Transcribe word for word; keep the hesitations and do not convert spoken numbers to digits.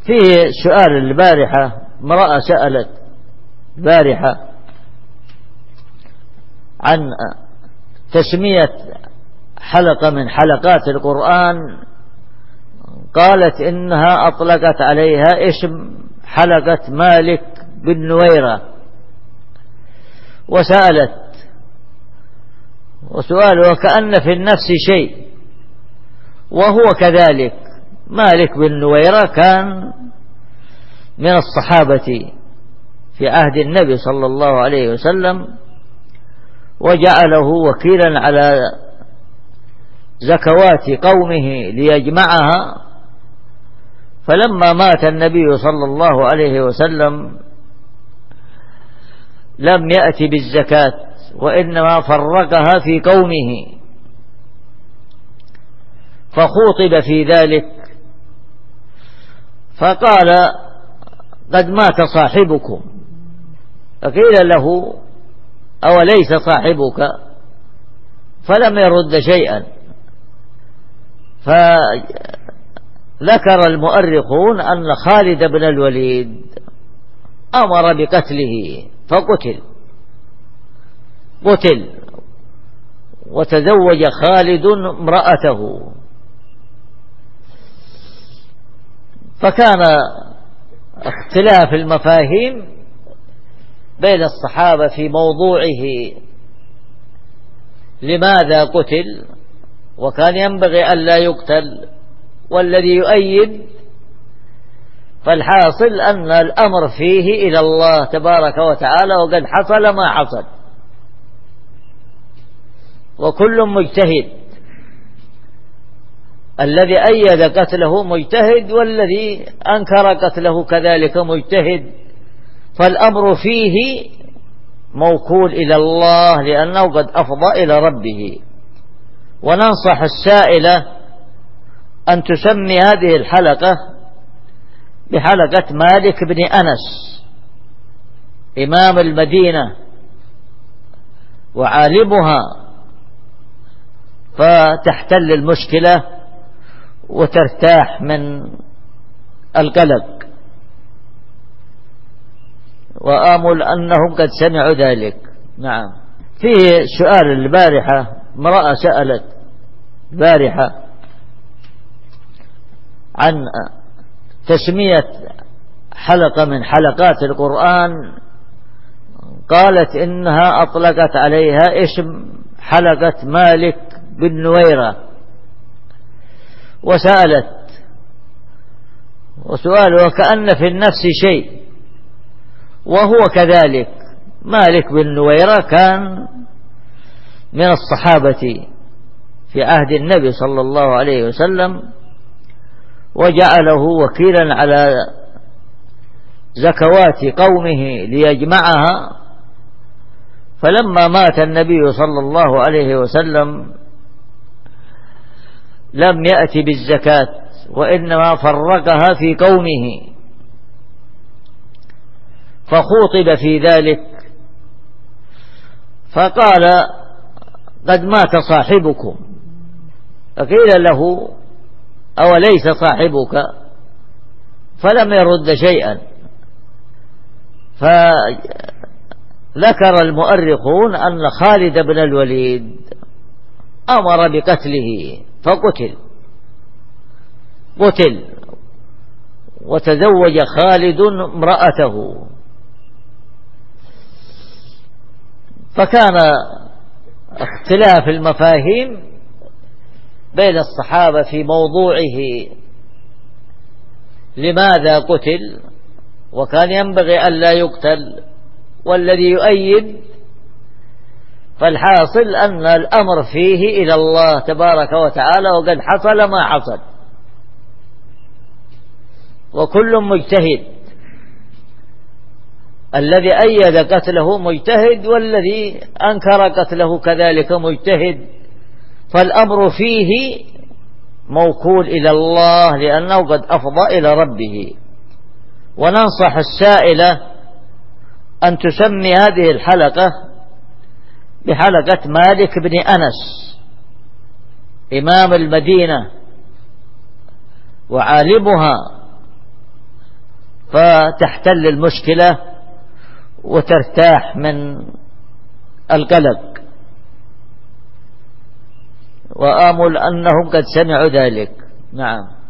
في سؤال البارحة، امرأة سألت البارحة عن تسمية حلقة من حلقات القرآن، قالت إنها أطلقت عليها اسم حلقة مالك بن نويرة، وسألت وسؤاله كأن في النفس شيء، وهو كذلك. مالك بن نويرة كان من الصحابة في عهد النبي صلى الله عليه وسلم، وجعله وكيلا على زكوات قومه ليجمعها. فلما مات النبي صلى الله عليه وسلم لم يأتي بالزكاة، وإنما فرقها في قومه، فخوطب في ذلك فقال قد مات صاحبكم، فقيل له أوليس صاحبك؟ فلم يرد شيئا. فذكر المؤرخون أن خالد بن الوليد أمر بقتله فقتل قتل وتزوج خالد امرأته. فكان اختلاف المفاهيم بين الصحابة في موضوعه، لماذا قتل وكان ينبغي أن لا يقتل، والذي يؤيد فالحاصل أن الأمر فيه إلى الله تبارك وتعالى، وقد حصل ما حصل، وكل مجتهد. الذي أيد قتله مجتهد، والذي أنكر قتله كذلك مجتهد، فالأمر فيه موكول إلى الله، لأنه قد أفضى إلى ربه. وننصح السائلة أن تسمي هذه الحلقة بحلقة مالك بن أنس إمام المدينة وعالمها، فتحتل المشكلة وترتاح من القلق، وآمل أنهم قد سمعوا ذلك. نعم. في سؤال البارحة، امرأة سألت البارحة عن تسمية حلقة من حلقات القرآن، قالت إنها أطلقت عليها اسم حلقة مالك بن نويرة، وسألت وسؤاله كأن في النفس شيء، وهو كذلك. مالك بن نويرة كان من الصحابة في عهد النبي صلى الله عليه وسلم، وجعله وكيلا على زكوات قومه ليجمعها. فلما مات النبي صلى الله عليه وسلم لم يأتي بالزكاة، وإنما فرقها في قومه، فخوطب في ذلك فقال قد مات صاحبكم، فقيل له أوليس صاحبك؟ فلم يرد شيئا. فذكر المؤرخون أن خالد بن الوليد أمر بقتله فقتل قتل وتزوج خالد امرأته. فكان اختلاف المفاهيم بين الصحابة في موضوعه، لماذا قتل وكان ينبغي أن لا يقتل، والذي يؤيد فالحاصل أن الأمر فيه إلى الله تبارك وتعالى، وقد حصل ما حصل، وكل مجتهد. الذي أيد قتله مجتهد، والذي أنكر قتله كذلك مجتهد، فالأمر فيه موكول إلى الله، لأنه قد أفضى إلى ربه. وننصح السائلة أن تسمي هذه الحلقة بحلقة مالك بن أنس إمام المدينة وعالمها، فتحتل المشكلة وترتاح من القلق، وآمل أنهم قد سمعوا ذلك. نعم.